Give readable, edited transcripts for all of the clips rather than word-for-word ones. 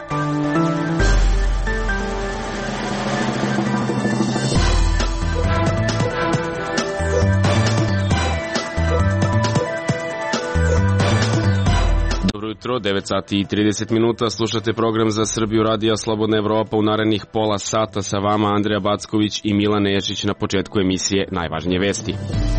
Jutro, 9 sati i 30 minuta, slušate program za Srbiju Radija Slobodna Evropa. U narednih pola sata sa vama Andreja Backović i Milan Nešić. Na početku emisije najvažnije vesti.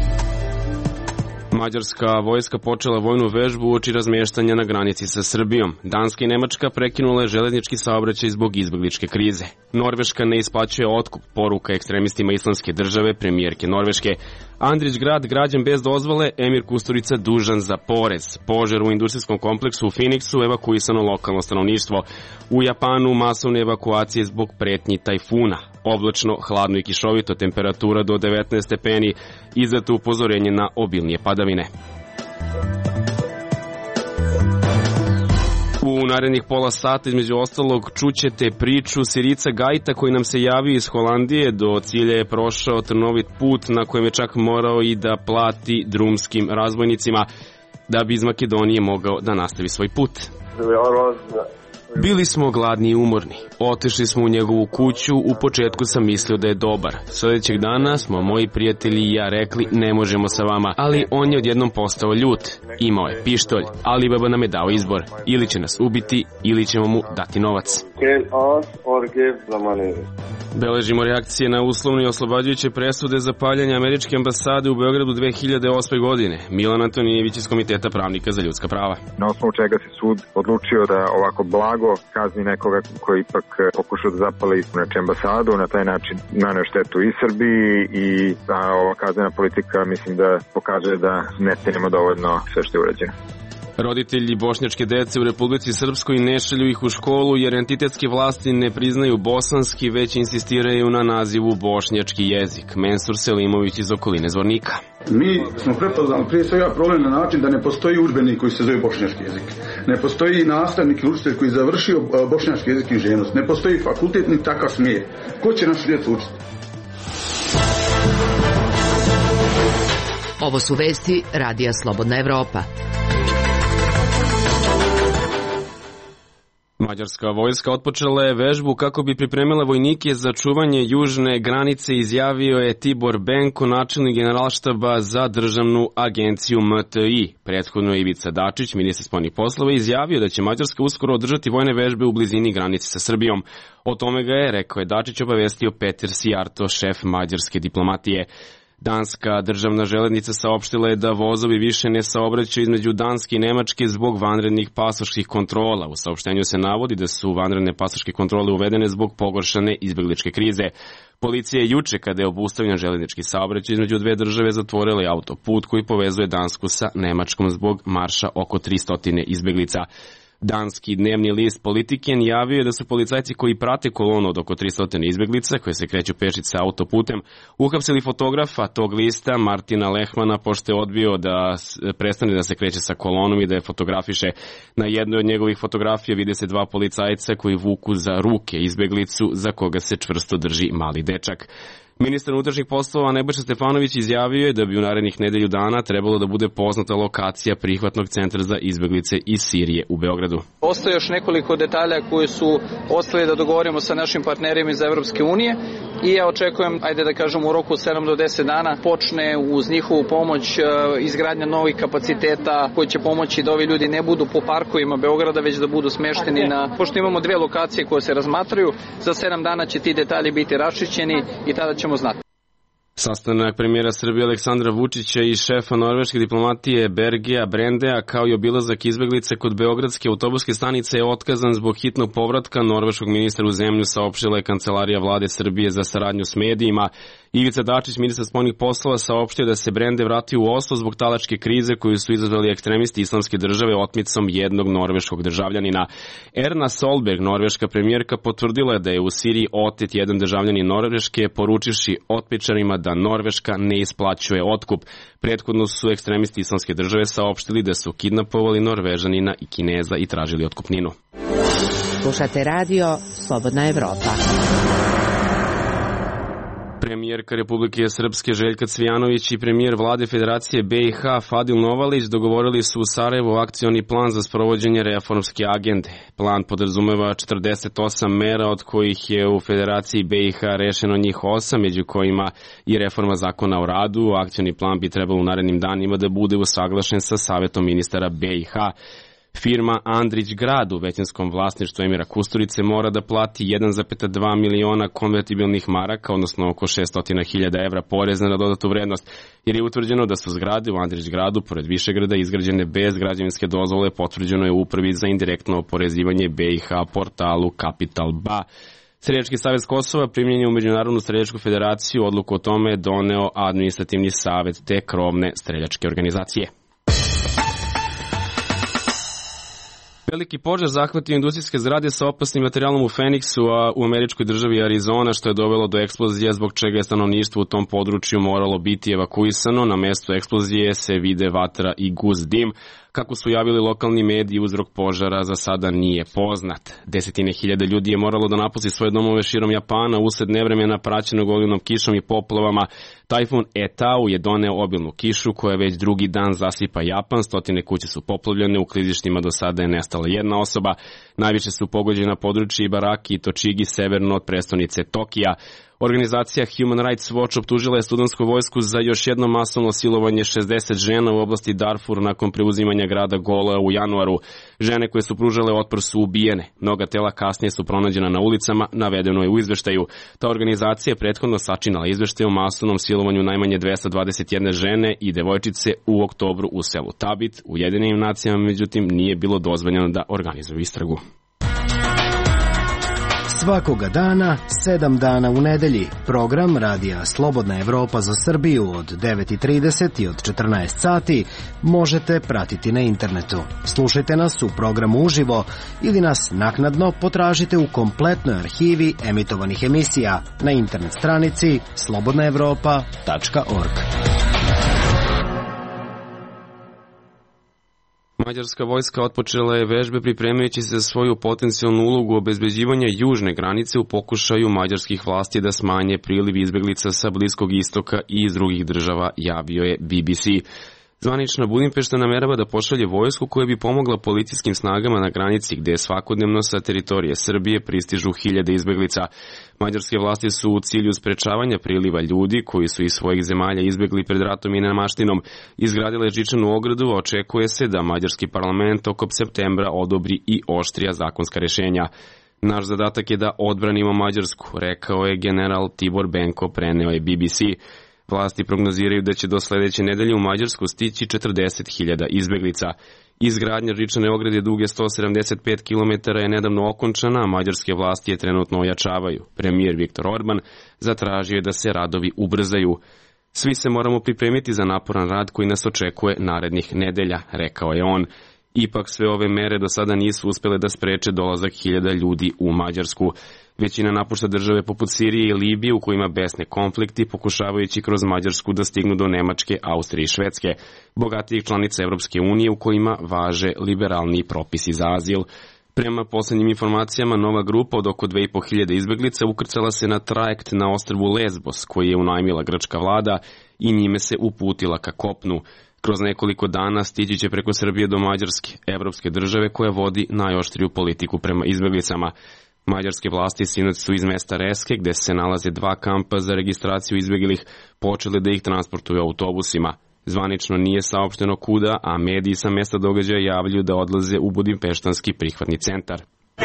Mađarska vojska počela vojnu vežbu uoči razmještanja na granici sa Srbijom. Danska i Nemačka prekinule železnički saobraćaj zbog izbegličke krize. Norveška ne isplaćuje otkup, poruka ekstremistima Islamske države, premijerke Norveške. Andrić grad građen bez dozvole, Emir Kusturica dužan za porez. Požar u industrijskom kompleksu u Phoenixu, evakuisano lokalno stanovništvo. U Japanu masovne evakuacije zbog pretnji tajfuna. Oblačno, hladno i kišovito, temperatura do 19 stepeni, izdato upozorenje na obilnije padavine. U narednih pola sata, između ostalog, čućete priču Sirica Gajta koji nam se javio iz Holandije. Do cilja je prošao trnovit put na kojem je čak morao i da plati drumskim razbojnicima da bi iz Makedonije mogao da nastavi svoj put. Bili smo gladni i umorni. Otišli smo u njegovu kuću, u početku sam mislio da je dobar. Sljedećeg dana smo moji prijatelji i ja rekli ne možemo sa vama, ali on je odjednom postao ljut. Imao je pištolj, ali baba nam je dao izbor. Ili će nas ubiti, ili ćemo mu dati novac. Beležimo reakcije na uslovne i oslobađajuće presude za paljanje američke ambasade u Beogradu 2008. godine. Milan Antonijević iz Komiteta pravnika za ljudska prava. Na osnovu čega se sud odlučio da ovako blago kazni nekoga koji ipak pokušao da zapali ambasadu, na taj način naneo štetu i Srbiji i ova kaznena politika mislim da pokaže da ne cenimo dovoljno sve što je urađeno. Roditelji bošnjačke dece u Republici Srpskoj ne šalju ih u školu jer entitetske vlasti ne priznaju bosanski, već insistiraju na nazivu bošnjački jezik. Mensur Selimović iz okoline Zvornika. Mi smo prepoznali prije svega problem na način da ne postoji udžbenik koji se zove bošnjački jezik. Ne postoji nastavnik ili učitelj koji je završio bošnjački jezik i književnost. Ne postoji fakultet ni takav smjer. Ko će našu djecu učiti? Ovo su vesti Radija Slobodna Evropa. Mađarska vojska otpočela je vežbu kako bi pripremila vojnike za čuvanje južne granice, izjavio je Tibor Benko, načelnik generalštaba za državnu agenciju MTI. Prethodno je Ivica Dačić, ministar spoljnih poslova, izjavio da će Mađarska uskoro održati vojne vežbe u blizini granice sa Srbijom. O tome ga je, rekao je Dačić, obavestio Peter Sijarto, šef mađarske diplomatije. Danska državna železnica saopštila je da vozovi više ne saobraćaju između Danske i Nemačke zbog vanrednih pasoških kontrola. U saopštenju se navodi da su vanredne pasoške kontrole uvedene zbog pogoršane izbegličke krize. Policija je juče, kada je obustavljen železnički saobraćaj između dve države, zatvorila je autoput koji povezuje Dansku sa Nemačkom zbog marša oko 300 izbeglica. Danski dnevni list Politiken javio je da su policajci koji prate kolonu od oko 300 izbeglica koje se kreću pešice autoputem uhapsili fotografa tog lista Martina Lehmana pošto je odbio da prestane da se kreće sa kolonom i da je fotografiše. Na jednoj od njegovih fotografija vide se dva policajca koji vuku za ruke izbeglicu za koga se čvrsto drži mali dečak. Ministar unutrašnjih poslova Nebojša Stefanović izjavio je da bi u narednih nedelju dana trebalo da bude poznata lokacija prihvatnog centra za izbeglice iz Sirije u Beogradu. Ostaje još nekoliko detalja koje su ostali da dogovorimo sa našim partnerima iz Evropske unije i ja očekujem, ajde da kažem, u roku 7 do 10 dana počne uz njihovu pomoć izgradnja novih kapaciteta koji će pomoći da ovi ljudi ne budu po parkovima Beograda, već da budu smešteni pošto imamo dve lokacije koje se razmatraju, za 7 dana će ti detalji biti raščišćeni i tada ćemo znati. Sastanak premijera Srbije Aleksandra Vučića i šefa norveške diplomatije Bergea Brendea kao i obilazak izbeglice kod beogradske autobuske stanice je otkazan zbog hitnog povratka norveškog ministra u zemlju, saopštila je Kancelarija vlade Srbije za saradnju s medijima. Ivica Dačić, ministar spoljnih poslova, saopštio da se Brende vratio u Oslo zbog talačke krize koju su izazvali ekstremisti Islamske države otmicom jednog norveškog državljanina. Erna Solberg, norveška premijerka, potvrdila je da je u Siriji otet jedan državljanin Norveške, poručivši otmičarima da Norveška ne isplaćuje otkup. Prethodno su ekstremisti Islamske države saopštili da su kidnapovali Norvežanina i Kineza i tražili otkupninu. Slušate radio Slobodna Evropa. Premijerka Republike Srpske Željka Cvijanović i premijer vlade Federacije BiH Fadil Novalić dogovorili su u Sarajevu akcioni plan za sprovođenje reformske agende. Plan podrazumeva 48 mera, od kojih je u Federaciji BiH rešeno njih 8, među kojima i reforma zakona o radu. Akcioni plan bi trebalo u narednim danima da bude usaglašen sa Savetom ministara BiH. Firma Andrić Grad u većinskom vlasništvu Emira Kusturice mora da plati 1,2 miliona konvertibilnih maraka, odnosno oko 600.000 evra poreza na dodatu vrednost, jer je utvrđeno da su zgrade u Andrić Gradu, pored Višegrada, izgrađene bez građevinske dozvole, potvrđeno je u Upravi za indirektno oporezivanje BiH portalu Kapital BA. Streljački savez Kosova primljen je u Međunarodnu streljačku federaciju, odluku o tome je doneo administrativni savet te krovne streljačke organizacije. Veliki požar zahvatio industrijske zgrade sa opasnim materijalom u Feniksu, a u američkoj državi Arizona, što je dovelo do eksplozije, zbog čega je stanovništvo u tom području moralo biti evakuisano. Na mestu eksplozije se vide vatra i gust dim. Kako su javili lokalni mediji, uzrok požara za sada nije poznat. Desetine hiljada ljudi je moralo da napusti svoje domove širom Japana usled nevremena praćenog olujnom kišom i poplavama. Tajfun Etau je doneo obilnu kišu koja već drugi dan zasipa Japan. Stotine kuće su poplavljene, u klizištima do sada je nestala jedna osoba. Najviše su pogođena područje Ibaraki i Tochigi severno od prestonice Tokija. Organizacija Human Rights Watch optužila je studentsku vojsku za još jedno masovno silovanje 60 žena u oblasti Darfur nakon preuzimanja grada Gola u januaru. Žene koje su pružale otpor su ubijene. Mnoga tela kasnije su pronađena na ulicama, navedeno je u izveštaju. Ta organizacija je prethodno sačinala izveštaj o masovnom silovanju najmanje 221 žene i devojčice u oktobru u selu Tabit. Ujedinjenim nacijama, međutim, nije bilo dozvoljeno da organizuju istragu. Svakoga dana, 7 dana u nedelji, program Radija Slobodna Evropa za Srbiju od 9:30 i od 14 sati možete pratiti na internetu. Slušajte nas u programu uživo ili nas naknadno potražite u kompletnoj arhivi emitovanih emisija na internet stranici slobodnaevropa.org. Mađarska vojska otpočela je vežbe pripremajući se za svoju potencijalnu ulogu obezbeđivanja južne granice u pokušaju mađarskih vlasti da smanje priliv izbeglica sa Bliskog istoka i iz drugih država, javio je BBC. Zvanična Budimpešta namerava da pošalje vojsku koja bi pomogla policijskim snagama na granici gde svakodnevno sa teritorije Srbije pristižu hiljade izbeglica. Mađarske vlasti su u cilju sprečavanja priliva ljudi koji su iz svojih zemalja izbegli pred ratom i nemaštinom izgradile žičanu ogradu, a očekuje se da mađarski parlament oko septembra odobri i oštrija zakonska rešenja. Naš zadatak je da odbranimo Mađarsku, rekao je general Tibor Benko, preneo je BBC. Vlasti prognoziraju da će do sledeće nedelje u Mađarsku stići 40.000 izbeglica. Izgradnja žičane ograde duge 175 km je nedavno okončana, a mađarske vlasti je trenutno ojačavaju. Premijer Viktor Orban zatražio je da se radovi ubrzaju. Svi se moramo pripremiti za naporan rad koji nas očekuje narednih nedelja, rekao je on. Ipak sve ove mere do sada nisu uspele da spreče dolazak hiljada ljudi u Mađarsku. Većina napušta države poput Sirije i Libije u kojima besne konflikti, pokušavajući kroz Mađarsku da stignu do Nemačke, Austrije i Švedske, bogatijih članica Evropske unije u kojima važe liberalni propisi za azil. Prema poslednjim informacijama, nova grupa od oko 2.500 izbeglica ukrcala se na trajekt na ostrvu Lesbos, koji je unajmila grčka vlada, i njime se uputila ka kopnu. Kroz nekoliko dana stići će preko Srbije do Mađarske, evropske države koja vodi najoštriju politiku prema izbeglicama. Mađarske vlasti sinoć su iz mesta Reske, gde se nalaze 2 kampa za registraciju izbeglih, počeli da ih transportuju autobusima. Zvanično nije saopšteno kuda, a mediji sa mesta događaja javljaju da odlaze u budimpeštanski prihvatni centar.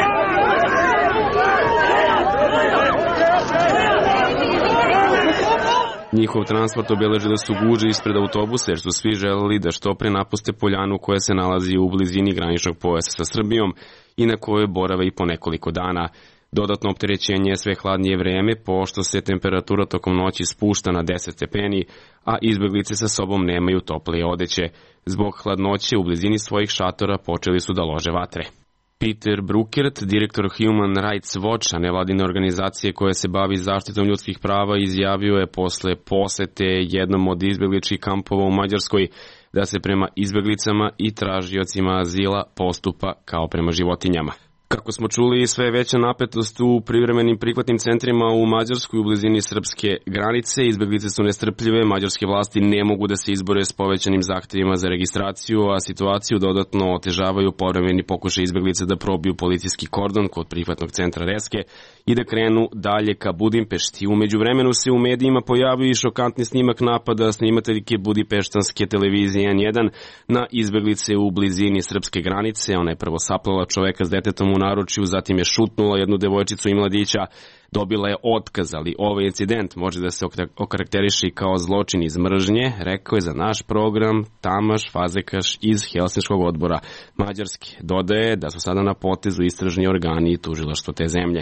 Njihov transport obeležile su gužve ispred autobusa jer su svi želeli da što pre napuste poljanu koja se nalazi u blizini graničnog pojasa sa Srbijom i na kojoj borave i po nekoliko dana. Dodatno opterećenje je sve hladnije vreme, pošto se temperatura tokom noći spušta na 10 stepeni, a izbeglice sa sobom nemaju toplije odeće. Zbog hladnoće u blizini svojih šatora počeli su da lože vatre. Peter Brukert, direktor Human Rights Watch, nevladine organizacije koja se bavi zaštitom ljudskih prava, izjavio je posle posete jednom od izbegličkih kampova u Mađarskoj da se prema izbeglicama i tražiocima azila postupa kao prema životinjama. Kako smo čuli, sve veća napetost u privremenim prihvatnim centrima u Mađarskoj u blizini srpske granice. Izbeglice su nestrpljive, mađarske vlasti ne mogu da se izbore s povećanim zahtjevima za registraciju, a situaciju dodatno otežavaju povremeni pokušaj izbeglice da probiju policijski kordon kod prihvatnog centra Reske i da krenu dalje ka Budimpešti. U međuvremenu se u medijima pojavio i šokantni snimak napada snimateljke budimpeštanske televizije N1 na izbeglice u blizini srpske granice. Ona je prvo saplala čoveka s detetom u naručju, zatim je šutnula jednu devojčicu i mladića, dobila je otkaz, ali ovaj incident može da se okarakteriši kao zločin iz mržnje, rekao je za naš program Tamaš Fazekaš iz Helsinškog odbora Mađarske. Dodaje da su sada na potezu istražni organi i tužilaštvo te zemlje.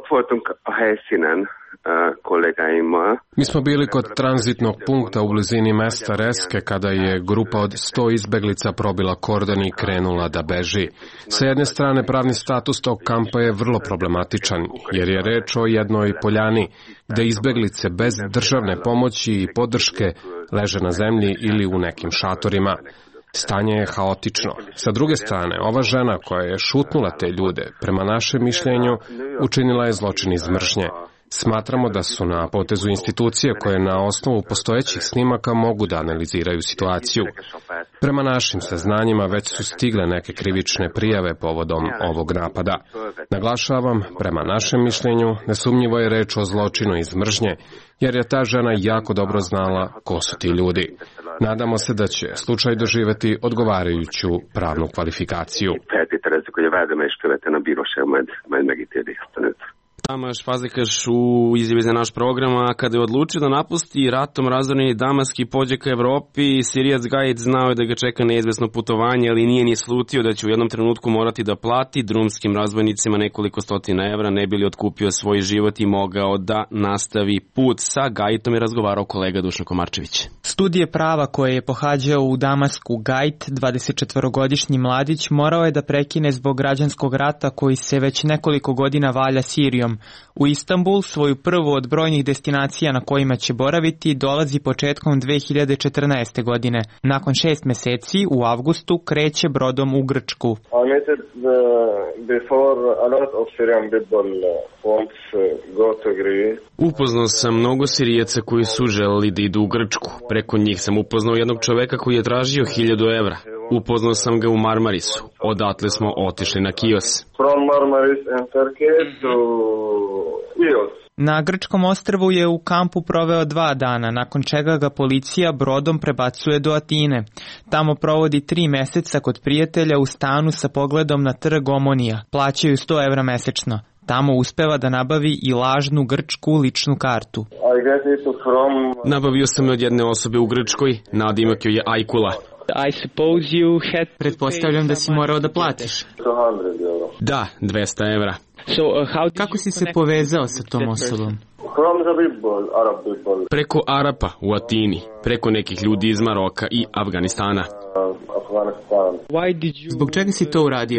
Mi smo bili kod tranzitnog punkta u blizini mesta Reske kada je grupa od 100 izbeglica probila kordon i krenula da beži. Sa jedne strane, pravni status tog kampa je vrlo problematičan, jer je reč o jednoj poljani, gde izbeglice bez državne pomoći i podrške leže na zemlji ili u nekim šatorima. Stanje je haotično. Sa druge strane, ova žena koja je šutnula te ljude, prema našem mišljenju, učinila je zločin iz mržnje. Smatramo da su na potezu institucije koje na osnovu postojećih snimaka mogu da analiziraju situaciju. Prema našim saznanjima već su stigle neke krivične prijave povodom ovog napada. Naglašavam, prema našem mišljenju, nesumnjivo je reč o zločinu iz mržnje, jer je ta žena jako dobro znala ko su ti ljudi. Nadamo se da će slučaj doživeti odgovarajuću pravnu kvalifikaciju. Tamaš Fazekaš u izjavi za naš program, a kada je odlučio da napusti ratom razoreni Damask i pođe ka Evropi, Sirijac Gajić znao je da ga čeka neizvesno putovanje, ali nije ni slutio da će u jednom trenutku morati da plati drumskim razbojnicima nekoliko stotina evra, ne bi li otkupio svoj život i mogao da nastavi put. Sa Gajitom je razgovarao kolega Dušan Komarčević. Studije prava koje je pohađao u Damasku Gajit, 24-godišnji mladić, morao je da prekine zbog građanskog rata koji se već nekoliko godina valja Sirijom. U Istanbul, svoju prvu od brojnih destinacija na kojima će boraviti, dolazi početkom 2014. godine. Nakon 6 meseci, u avgustu, kreće brodom u Grčku. Upoznao sam mnogo Sirijaca koji su želeli da idu u Grčku. Preko njih sam upoznao jednog čoveka koji je tražio 1000 evra. Upoznao sam ga u Marmarisu. Odatle smo otišli na Kios. Na grčkom ostrvu je u kampu proveo 2 dana, nakon čega ga policija brodom prebacuje do Atine. Tamo provodi 3 meseca kod prijatelja u stanu sa pogledom na trg Omonija. Plaćaju 100 evra mesečno. Tamo uspeva da nabavi i lažnu grčku ličnu kartu. Nabavio sam je od jedne osobe u Grčkoj, nadimak joj je Ajkula. Pretpostavljam da si morao da platiš. Da, 200 evra. Kako si se povezao sa tom osobom? Preko Arapa u Atini, preko nekih ljudi iz Maroka i Afganistana. Zbog čega si to uradio?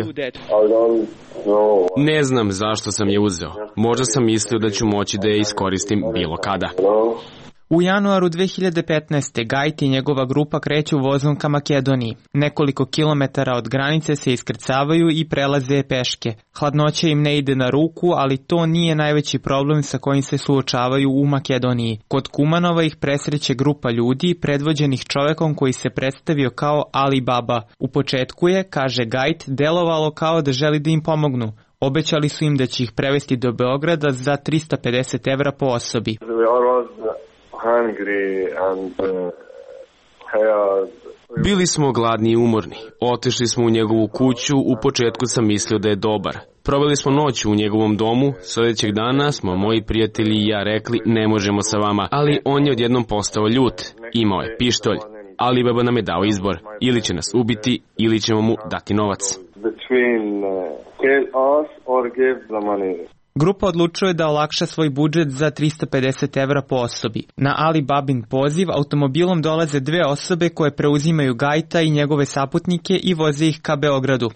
Ne znam zašto sam je uzeo. Možda sam mislio da ću moći da je iskoristim bilo kada. U januaru 2015. Gajt i njegova grupa kreću vozom ka Makedoniji. Nekoliko kilometara od granice se iskrcavaju i prelaze peške. Hladnoća im ne ide na ruku, ali to nije najveći problem sa kojim se suočavaju u Makedoniji. Kod Kumanova ih presreće grupa ljudi predvođenih čovekom koji se predstavio kao Ali Baba. U početku je, kaže Gajt, delovalo kao da želi da im pomognu. Obećali su im da će ih prevesti do Beograda za 350 evra po osobi. Bili smo gladni i umorni. Otišli smo u njegovu kuću, u početku sam mislio da je dobar. Proveli smo noć u njegovom domu, sljedećeg dana smo moji prijatelji i ja rekli ne možemo sa vama, ali on je odjednom postao ljut. Imao je pištolj. Ali Baba nam je dao izbor, ili će nas ubiti, ili ćemo mu dati novac. Grupa odlučuje da olakša svoj budžet za 350 evra po osobi. Na Ali Babin poziv automobilom dolaze 2 osobe koje preuzimaju Gajta i njegove saputnike i voze ih ka Beogradu.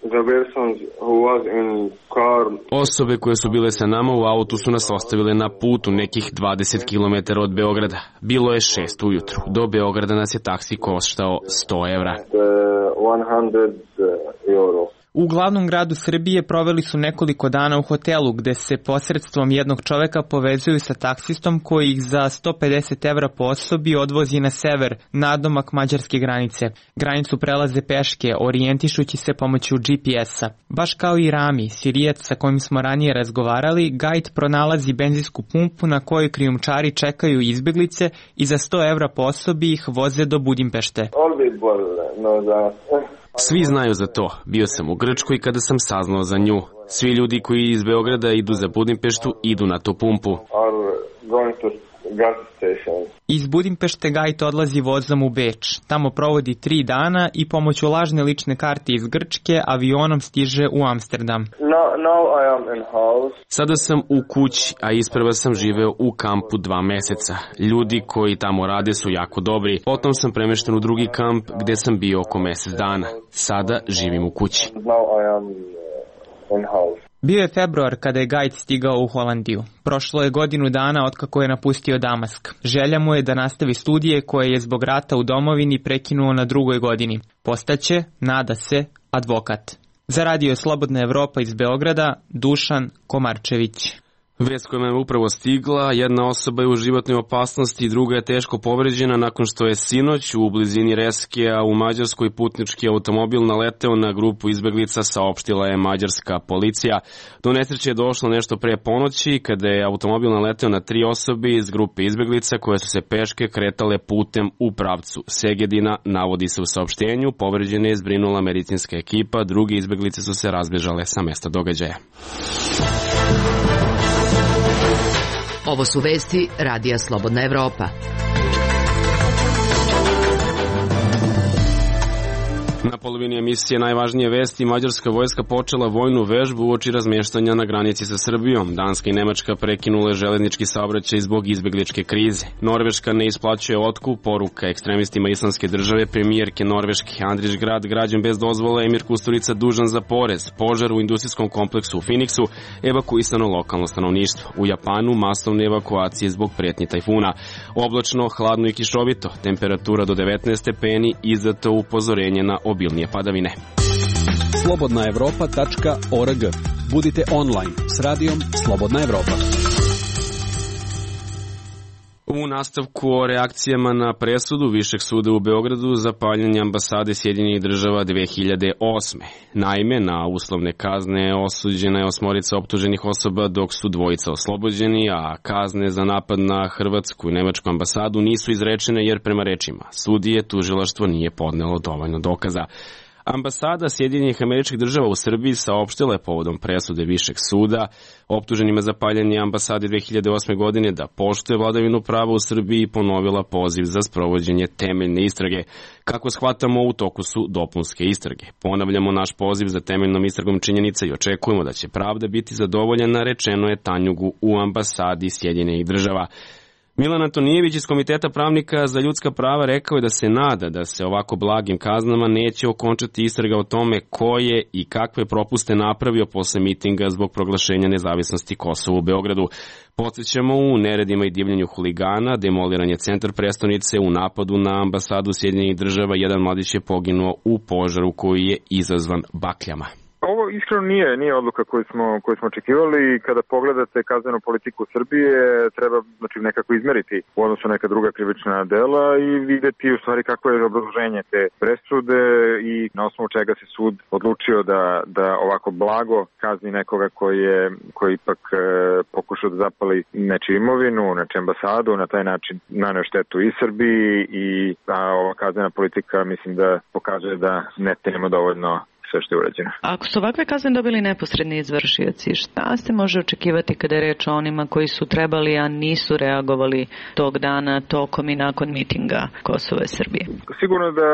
Osobe koje su bile sa nama u autu su nas ostavile na putu nekih 20 km od Beograda. Bilo je 6 ujutru. Do Beograda nas je taksi koštao 100 evra. U glavnom gradu Srbije proveli su nekoliko dana u hotelu gde se posredstvom jednog čoveka povezuju sa taksistom koji ih za 150 evra po osobi odvozi na sever, nadomak mađarske granice. Granicu prelaze peške, orijentišući se pomoću GPS-a. Baš kao i Rami, Sirijac sa kojim smo ranije razgovarali, gajd pronalazi benzinsku pumpu na kojoj krijumčari čekaju izbeglice i za 100 evra po osobi ih voze do Budimpešte. Svi znaju za to. Bio sam u Grčkoj kada sam saznao za nju. Svi ljudi koji iz Beograda idu za Budimpeštu idu na tu pumpu. Iz Budimpešte gajd odlazi vozom u Beč. Tamo provodi 3 dana i pomoću lažne lične karte iz Grčke avionom stiže u Amsterdam. Sada sam u kući, a isprva sam živeo u kampu 2 meseca. Ljudi koji tamo rade su jako dobri. Potom sam premešten u drugi kamp gde sam bio oko mesec dana. Sada živim u kući. Bio je februar kada je gajd stigao u Holandiju. Prošlo je godinu dana otkako je napustio Damask. Želja mu je da nastavi studije koje je zbog rata u domovini prekinuo na 2. godini. Postaće, nada se, advokat. Za Radio Slobodna Evropa iz Beograda, Dušan Komarčević. Vest koja me upravo stigla, jedna osoba je u životnoj opasnosti, druga je teško povređena nakon što je sinoć u blizini Reskija u Mađarskoj putnički automobil naleteo na grupu izbeglica, saopštila je mađarska policija. Do nesreće je došlo nešto pre ponoći kada je automobil naleteo na 3 osobe iz grupe izbeglica koje su se peške kretale putem u pravcu Segedina, navodi se u saopštenju. Povređene je zbrinula medicinska ekipa, druge izbeglice su se razbežale sa mesta događaja. Ovo su vesti Radija Slobodna Evropa. Na polovini emisije najvažnije vesti, mađarska vojska počela vojnu vežbu uoči razmještanja na granici sa Srbijom. Danska i Nemačka prekinule železnički saobraćaj zbog izbegličke krize. Norveška ne isplaćuje otkup, poruka ekstremistima Islamske države, premijerke Norveške. Andrić grad građen bez dozvole, Emir Kusturica dužan za porez. Požar u industrijskom kompleksu u Phoenixu, evakuisano lokalno stanovništvo. U Japanu masovne evakuacije zbog pretnji tajfuna. Oblačno, hladno i kišovito, temperatura do 19 stepeni, izdato upozorenje na obilnije padavine. slobodnaevropa.org. Budite online s radijom Slobodna Evropa. U nastavku o reakcijama na presudu Višeg suda u Beogradu za paljenje ambasade Sjedinjenih država 2008. Naime, na uslovne kazne osuđena je 8 optuženih osoba, dok su 2 oslobođeni, a kazne za napad na hrvatsku i nemačku ambasadu nisu izrečene jer prema rečima sudije tužilaštvo nije podnelo dovoljno dokaza. Ambasada Sjedinjenih Američkih Država u Srbiji saopštila je povodom presude Višeg suda optuženima za paljenje ambasade 2008. godine da poštuje vladavinu prava u Srbiji i ponovila poziv za sprovođenje temeljne istrage. Kako shvatamo, u toku su dopunske istrage. Ponavljamo naš poziv za temeljnom istragom činjenica i očekujemo da će pravda biti zadovoljena, rečeno je Tanjugu u ambasadi Sjedinjenih Država. Milan Antonijević iz Komiteta pravnika za ljudska prava rekao je da se nada da se ovako blagim kaznama neće okončati istraga o tome ko je i kakve propuste napravio posle mitinga zbog proglašenja nezavisnosti Kosova u Beogradu. Podsjećamo, u neredima i divljenju huligana, demoliran je centar prestonice, u napadu na ambasadu Sjedinjenih Država, jedan mladić je poginuo u požaru koji je izazvan bakljama. Ovo iskreno nije odluka koju smo očekivali. Kada pogledate kaznenu politiku Srbije, treba nekako izmeriti u odnosu na neka druga krivična dela i videti u stvari kako je obrazloženje te presude i na osnovu čega se sud odlučio da ovako blago kazni nekoga koji ipak pokušao da zapali nečiju imovinu, nečiju ambasadu, na taj način naneo štetu i Srbiji i ova kaznena politika mislim da pokazuje da ne tenemo dovoljno sve što je urađeno. Ako su ovakve kazne dobili neposredni izvršioci, šta se može očekivati kada je reč o onima koji su trebali, a nisu reagovali tog dana, tokom i nakon mitinga Kosova i Srbije? Sigurno da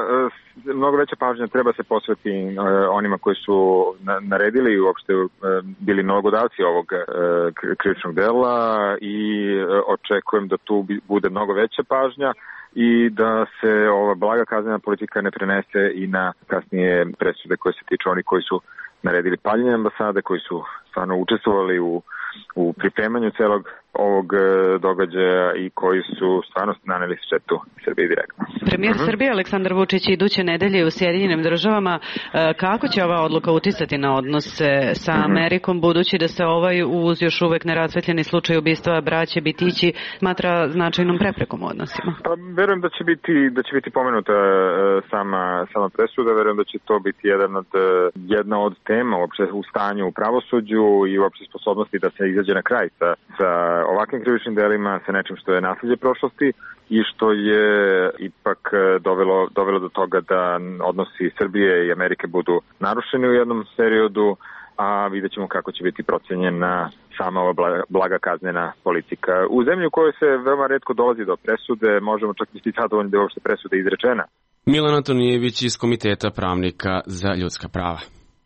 mnogo veća pažnja treba se posveti onima koji su naredili i uopšte bili nalogodavci ovog krivičnog dela i očekujem da tu bude mnogo veća pažnja i da se ova blaga kaznena politika ne prenese i na kasnije presude koje se tiču onih koji su naredili paljenje ambasade, koji su stvarno učestvovali u pripremanju celog ovog događaja i koji su stvarno naneli štetu Srbiji direktno. Premijer Srbije Aleksandar Vučić iduće nedelje u Sjedinjenim Državama, kako će ova odluka uticati na odnose sa Amerikom, budući da se ovaj uz još uvek nerasvetljeni slučaj ubistva braće Bitići smatra značajnom preprekom u odnosima? Pa verujem da će biti pomenuta sama presuda, verujem da će to biti jedna od tema uopšte u stanju u pravosuđu i uopšte sposobnosti da se izađe na kraj sa ovakvim krivičnim delima, sa nečim što je nasleđe prošlosti i što je ipak dovelo do toga da odnosi Srbije i Amerike budu narušeni u jednom periodu, a vidjet ćemo kako će biti procenjena sama ova blaga kaznena politika. U zemlji u kojoj se veoma retko dolazi do presude, možemo čak biti zadovoljni da je uopšte presuda izrečena. Milan Antonijević iz Komiteta pravnika za ljudska prava.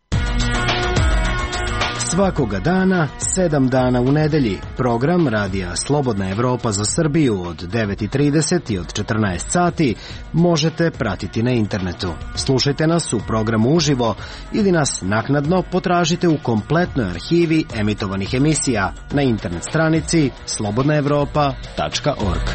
Svakoga dana, 7 dana u nedelji, program Radija Slobodna Evropa za Srbiju od 9:30 i od 14 sati možete pratiti na internetu. Slušajte nas u programu uživo ili nas naknadno potražite u kompletnoj arhivi emitovanih emisija na internet stranici slobodnaevropa.org.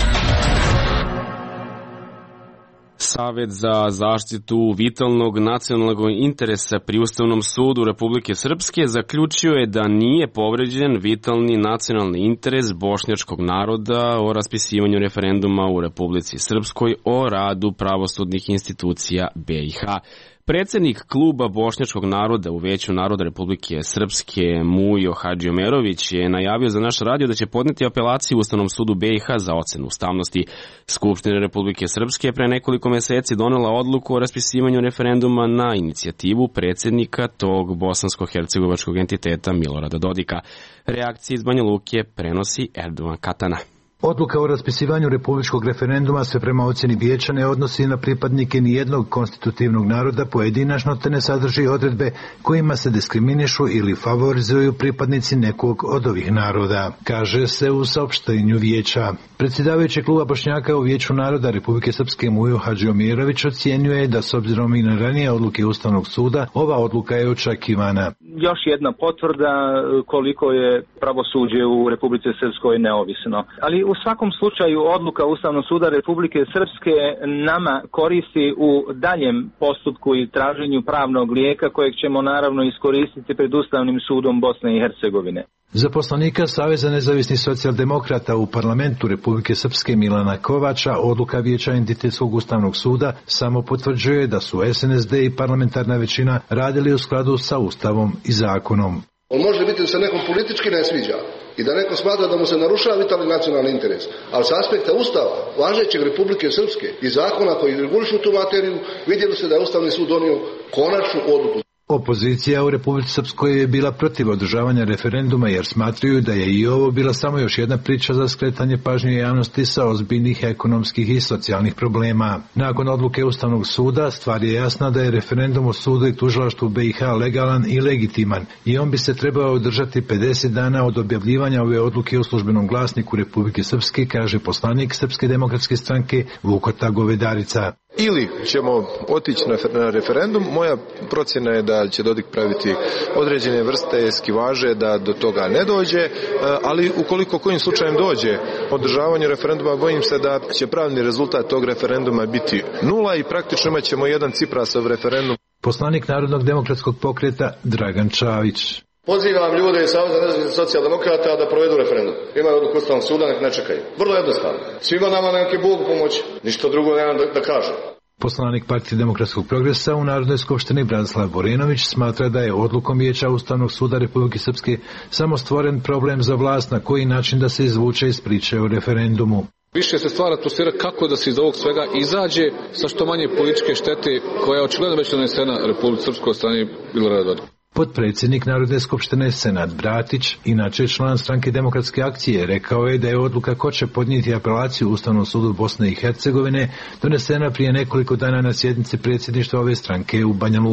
Savet za zaštitu vitalnog nacionalnog interesa pri Ustavnom sudu Republike Srpske zaključio je da nije povređen vitalni nacionalni interes bošnjačkog naroda o raspisivanju referenduma u Republici Srpskoj o radu pravosudnih institucija BiH. Predsednik kluba bošnjačkog naroda u Veću naroda Republike Srpske Mujo Hadžiomerović je najavio za naš radio da će podneti apelaciju Ustavnom sudu BiH za ocenu ustavnosti. Skupština Republike Srpske je pre nekoliko meseci donela odluku o raspisivanju referenduma na inicijativu predsednika tog bosansko-hercegovačkog entiteta Milorada Dodika. Reakcije iz Banja Luke prenosi Erdogan Katana. Odluka o raspisivanju republičkog referenduma se prema ocjeni vijeća ne odnosi na pripadnike nijednog konstitutivnog naroda pojedinačno, te ne sadrži odredbe kojima se diskriminišu ili favorizuju pripadnici nekog od ovih naroda, kaže se u saopštenju vijeća. Predsjedavajući kluba Bošnjaka u Vijeću naroda Republike Srpske Mujo Hadžiomirović ocjenjuje da s obzirom i na ranije odluke Ustavnog suda, ova odluka je očekivana. Još jedna potvrda koliko je pravosuđe u Republici Srpskoj neovisno. Ali u svakom slučaju odluka Ustavnog suda Republike Srpske nama koristi u daljem postupku i traženju pravnog lijeka kojeg ćemo naravno iskoristiti pred Ustavnim sudom Bosne i Hercegovine. Za poslanika Saveza nezavisnih socijaldemokrata u parlamentu Republike Srpske Milana Kovača odluka Vijeća entitetskog Ustavnog suda samo potvrđuje da su SNSD i parlamentarna većina radili u skladu sa Ustavom i zakonom. On može biti da se nekom politički ne sviđa i da neko smatra da mu se narušava vitalni nacionalni interes, ali sa aspekta Ustava važećeg Republike Srpske i zakona koji regulišu tu materiju vidjelo se da je Ustavni sud donio konačnu odluku. Opozicija u Republici Srpskoj je bila protiv održavanja referenduma jer smatraju da je i ovo bila samo još jedna priča za skretanje pažnje javnosti sa ozbiljnih ekonomskih i socijalnih problema. Nakon odluke Ustavnog suda stvar je jasna da je referendum o sudu i tužilaštvu BiH legalan i legitiman i on bi se trebao održati 50 dana od objavljivanja ove odluke u službenom glasniku Republike Srpske, kaže poslanik Srpske demokratske stranke Vukota Govedarica. Ili ćemo otići na referendum, moja procjena je da će Dodik praviti određene vrste eskivaže da do toga ne dođe, ali ukoliko kojim slučajem dođe održavanje referenduma, bojim se da će pravni rezultat tog referenduma biti nula i praktično imat ćemo jedan Ciprasov referendum. Poslanik Narodnog demokratskog pokreta Dragan Čavić. Pozivam ljude iz Saveza nezavisnih socijaldemokrata da provedu referendum. Imaju odluku Ustavnog suda, nek ne čekaju. Vrlo jednostavno. Svima nama neki Bog pomoći. Ništa drugo nemam da kažem. Poslanik Partije demokratskog progresa u Narodnoj skupštini Branislav Borenović smatra da je odlukom Vijeća Ustavnog suda Republike Srpske samo stvoren problem za vlast na koji način da se izvuče iz priče o referendumu. Više se stvara atmosfera kako da se iz ovog svega izađe sa što manje političke štete koja je očigledno već donesena Republike Srpskoj od strane Milorada Dodika. Potpredsjednik Narodne skupštine Senad Bratić, inače član stranke Demokratske akcije, rekao je da je odluka ko će podnijeti apelaciju Ustavnom sudu Bosne i Hercegovine donesena prije nekoliko dana na sjednici predsjedništva ove stranke u Banja Luci.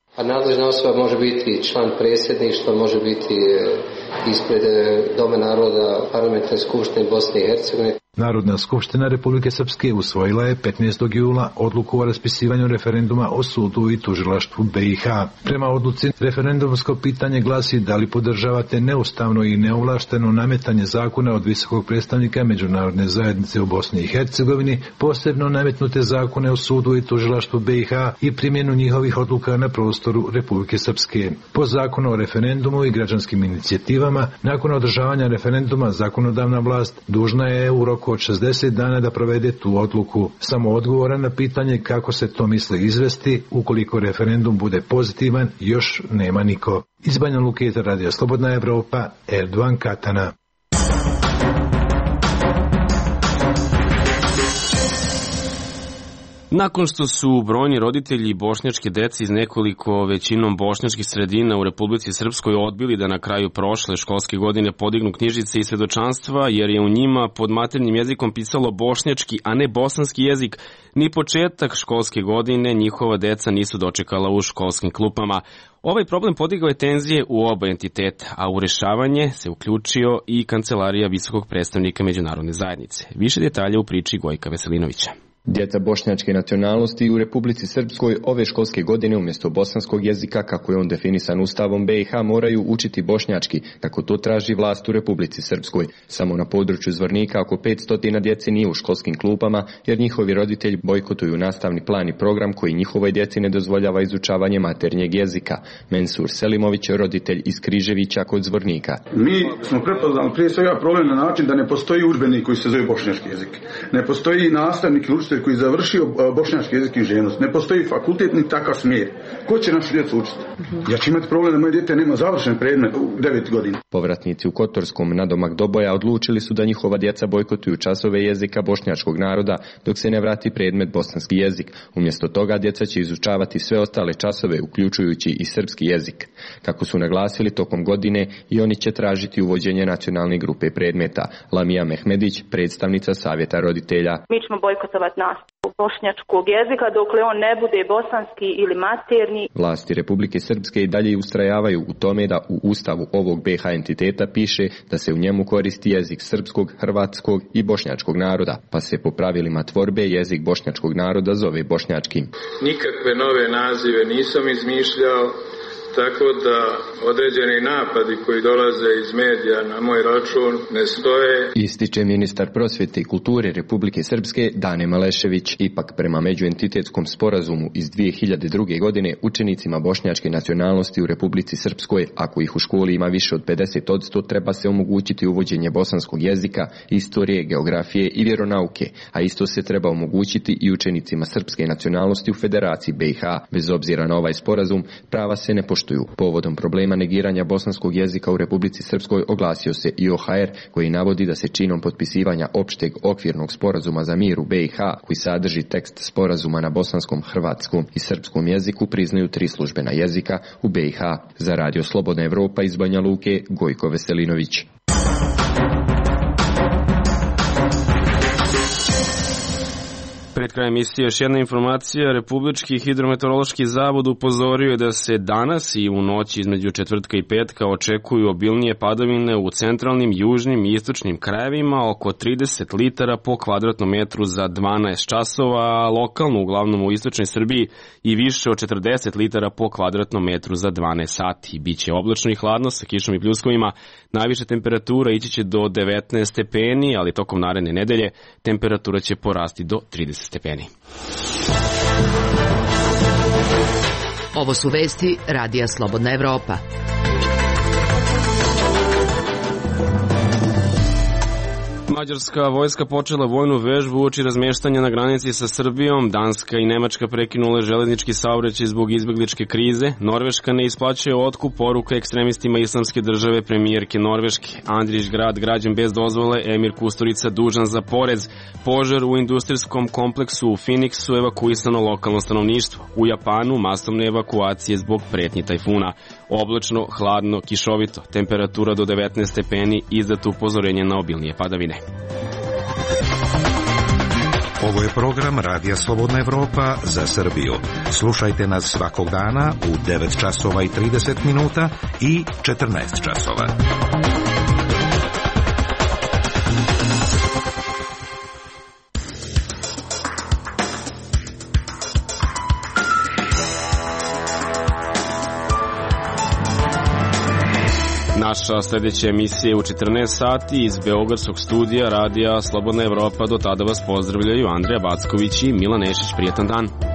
A nadležna osoba može biti član predsjedništva, može biti ispred Doma naroda Parlamentarne skupštine Bosne i Hercegovine. Narodna skupština Republike Srpske usvojila je 15. jula odluku o raspisivanju referenduma o sudu i tužilaštvu BiH. Prema odluci, referendumsko pitanje glasi da li podržavate neustavno i neovlašteno nametanje zakona od visokog predstavnika međunarodne zajednice u Bosni i Hercegovini, posebno nametnute zakone o sudu i tužilaštvu BiH i primjenu njihovih odluka na prostoru Republike Srpske. Po zakonu o referendumu i građanskim inicijativama, nakon održavanja referenduma zakonodavna vlast dužna je u roku od 60 dana da provede tu odluku. Samo odgovora na pitanje kako se to misli izvesti ukoliko referendum bude pozitivan još nema niko. Iz Banja Luke za Radio Slobodna Evropa, Erdogan Katana. Nakon što su brojni roditelji bošnjačke dece iz nekoliko većinom bošnjačkih sredina u Republici Srpskoj odbili da na kraju prošle školske godine podignu knjižice i svedočanstva, jer je u njima pod maternjim jezikom pisalo bošnjački, a ne bosanski jezik, ni početak školske godine njihova deca nisu dočekala u školskim klupama. Ovaj problem podigao je tenzije u oba entiteta, a u rešavanje se uključio i Kancelarija visokog predstavnika međunarodne zajednice. Više detalja u priči Gojka Veselinovića. Djeca bošnjačke nacionalnosti u Republici Srpskoj ove školske godine umjesto bosanskog jezika, kako je on definisan Ustavom BiH, moraju učiti bošnjački, kako to traži vlast u Republici Srpskoj. Samo na području Zvornika oko 500 djece nije u školskim klupama, jer njihovi roditelji bojkotuju nastavni plan i program koji njihovoj djeci ne dozvoljava izučavanje maternjeg jezika. Mensur Selimović, roditelj iz Križevića kod Zvornika. Mi smo prepoznali prije svega problem na način da ne postoji udžbenik koji se zove bošnjački jezik. Ne postoji nastavnik koji je završio bošnjački jezik i književnost. Ne postoji fakultet ni takav smjer. Ko će našu djecu učiti? Ja ću imati problem da moje dijete nema završen predmet u 9 godina. Povratnici u Kotorskom nadomak Doboja odlučili su da njihova djeca bojkotuju časove jezika bošnjačkog naroda dok se ne vrati predmet bosanski jezik. Umjesto toga djeca će izučavati sve ostale časove, uključujući i srpski jezik. Kako su naglasili, tokom godine i oni će tražiti uvođenje nacionalne grupe predmeta. Lamija Mehmedić, predstavnica Savjeta roditelja. Mi ćemo bojkotovati nastavu bošnjačkog jezika dokle on ne bude bosanski ili materni. Vlasti Republike Srpske i dalje ustrajavaju u tome da u ustavu ovog BiH entiteta piše da se u njemu koristi jezik srpskog, hrvatskog i bošnjačkog naroda, pa se po pravilima tvorbe jezik bošnjačkog naroda zove bošnjačkim. Nikakve nove nazive nisam izmišljao, tako da određeni napadi koji dolaze iz medija na moj račun ne stoje. Ističe ministar prosvjete i kulture Republike Srpske Dane Malešević. Ipak prema međuentitetskom sporazumu iz 2002. godine učenicima bošnjačke nacionalnosti u Republici Srpskoj, ako ih u školi ima više od 50%, treba se omogućiti uvođenje bosanskog jezika, istorije, geografije i vjeronauke, a isto se treba omogućiti i učenicima srpske nacionalnosti u Federaciji BiH. Bez obzira na ovaj sporazum, prava se ne poštuju. Povodom problema negiranja bosanskog jezika u Republici Srpskoj oglasio se i OHR, koji navodi da se činom potpisivanja opšteg okvirnog sporazuma za mir u BiH, koji sadrži tekst sporazuma na bosanskom, hrvatskom i srpskom jeziku, priznaju 3 službena jezika u BiH. Za Radio Slobodna Evropa iz Banja Luke, Gojko Veselinović. Pred krajem emisije još jedna informacija. Republički hidrometeorološki zavod upozorio je da se danas i u noći između četvrtka i petka očekuju obilnije padavine u centralnim, južnim i istočnim krajevima, oko 30 litara po kvadratnom metru za 12 časova, a lokalno, uglavnom u istočnoj Srbiji, i više od 40 litara po kvadratnom metru za 12 sati. Biće oblačno i hladno sa kišom i pljuskovima. Najviša temperatura ići će do 19 stepeni, ali tokom naredne nedelje temperatura će porasti do 30 stepeni. Ovo su vesti Radija Slobodna Evropa. Mađarska vojska počela vojnu vežbu uoči razmještanja na granici sa Srbijom. Danska i Nemačka prekinule železnički saobraćaj zbog izbegličke krize. Norveška ne isplaćuje otkup, poruka ekstremistima Islamske države premijerke Norveške. Andrić grad građen bez dozvole, emir Kusturica dužan za porez. Požar u industrijskom kompleksu u Phoenixu, evakuisano lokalno stanovništvo. U Japanu masovne evakuacije zbog pretnji tajfuna. Oblačno, hladno, kišovito, temperatura do 19 stepeni, izdato upozorenje na obilnije padavine. Ovo je program Radija Slobodna Evropa za Srbiju. Slušajte nas svakog dana u 9 časova i 30 minuta i 14 časova. Naša sljedeća emisija je u 14 sati iz Beogradskog studija Radija Slobodna Evropa. Do tada vas pozdravljaju Andreja Backović i Milan Nešić. Prijetan dan.